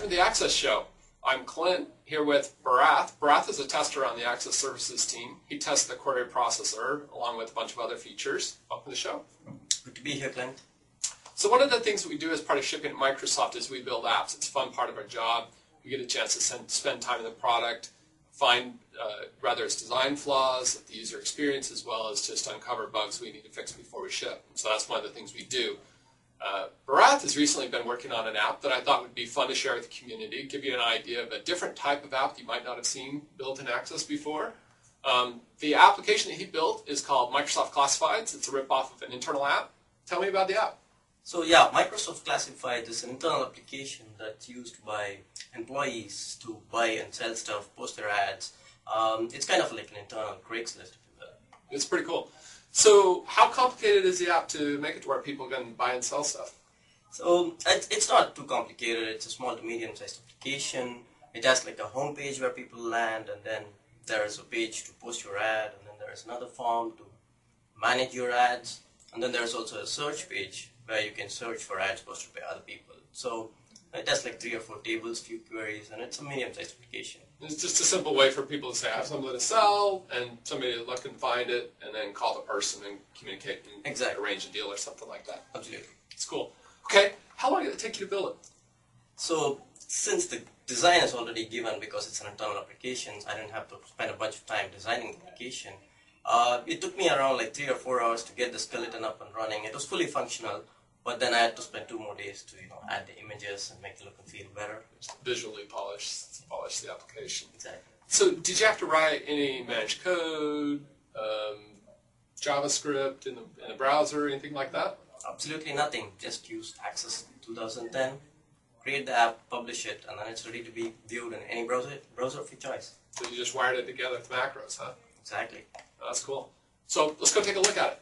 welcome to the Access Show. I'm Clint, here with Bharath. Bharath is a tester on the Access Services team. He tests the query processor along with a bunch of other features. Welcome to the show. Good to be here, Clint. So one of the things that we do as part of shipping at Microsoft is we build apps. It's a fun part of our job. We get a chance to spend time in the product, find whether it's design flaws, the user experience, as well as just uncover bugs we need to fix before we ship. So that's one of the things we do. Bharath has recently been working on an app that I thought would be fun to share with the community, give you an idea of a different type of app you might not have seen built in Access before. The application that he built is called Microsoft Classifieds. It's a rip-off of an internal app. Tell me about the app. So yeah, Microsoft Classifieds is an internal application that's used by employees to buy and sell stuff, post their ads. It's kind of like an internal Craigslist, if you will. It's pretty cool. So how complicated is the app to make it to where people can buy and sell stuff? So it's not too complicated. It's a small to medium-sized application. It has like a home page where people land, and then there's a page to post your ad, and then there's another form to manage your ads, and then there's also a search page where you can search for ads posted by other people. So it has like 3 or 4 tables, few queries, and it's a medium-sized application. It's just a simple way for people to say, I have something to sell, and somebody to look and find it, and then call the person and communicate and arrange a deal or something like that. Absolutely. It's cool. Okay, how long did it take you to build it? So since the design is already given because it's an internal application, I didn't have to spend a bunch of time designing the application. It took me around like 3 or 4 hours to get the skeleton up and running. It was fully functional, but then I had to spend 2 more days to add the images and make it look and feel better. Just visually polish the application. Exactly. So did you have to write any managed code, JavaScript in the browser, anything like that? Absolutely nothing. Just use Access 2010, create the app, publish it, and then it's ready to be viewed in any browser of your choice. So you just wired it together with macros, huh? Exactly. That's cool. So let's go take a look at it.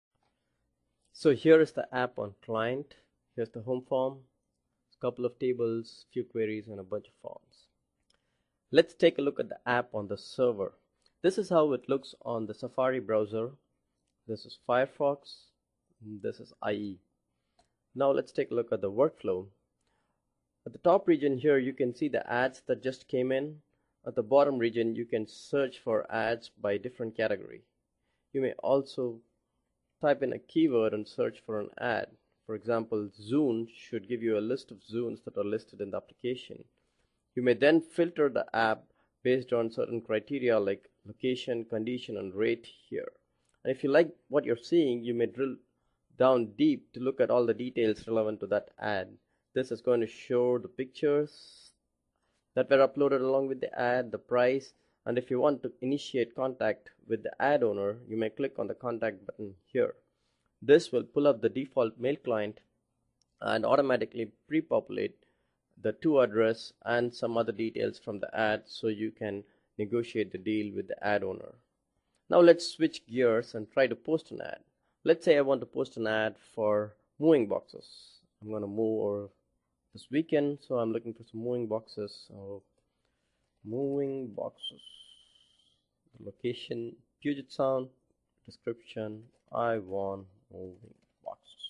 So here is the app on client. Here's the home form, a couple of tables, few queries, and a bunch of forms. Let's take a look at the app on the server. This is how it looks on the Safari browser. This is Firefox. This is IE. Now let's take a look at the workflow. At the top region here, you can see the ads that just came in. At the bottom region, you can search for ads by different category. You may also type in a keyword and search for an ad. For example, Zune should give you a list of Zunes that are listed in the application. You may then filter the app based on certain criteria like location, condition, and rate here. And if you like what you're seeing, you may drill down deep to look at all the details relevant to that ad. This is going to show the pictures that were uploaded along with the ad, the price, and if you want to initiate contact with the ad owner, you may click on the contact button here. This will pull up the default mail client and automatically pre-populate the to address and some other details from the ad so you can negotiate the deal with the ad owner. Now let's switch gears and try to post an ad. Let's say I want to post an ad for moving boxes. I'm going to move over this weekend, so I'm looking for some moving boxes. So moving boxes, the location, Puget Sound, description, I want moving boxes.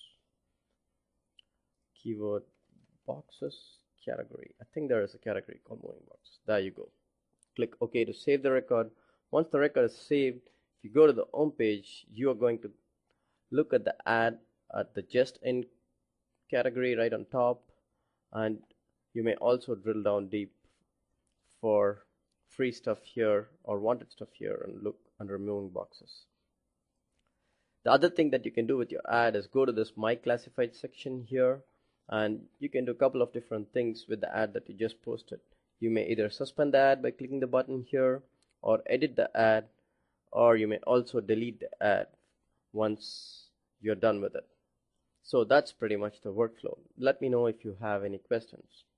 Keyword boxes, category. I think there is a category called moving boxes. There you go. Click OK to save the record. Once the record is saved, if you go to the home page, you are going to look at the ad at the just in category right on top, and you may also drill down deep for free stuff here or wanted stuff here and look under moving boxes. The other thing that you can do with your ad is go to this My Classified section here, and you can do a couple of different things with the ad that you just posted. You may either suspend the ad by clicking the button here, or edit the ad, or you may also delete the ad once you're done with it. So that's pretty much the workflow. Let me know if you have any questions.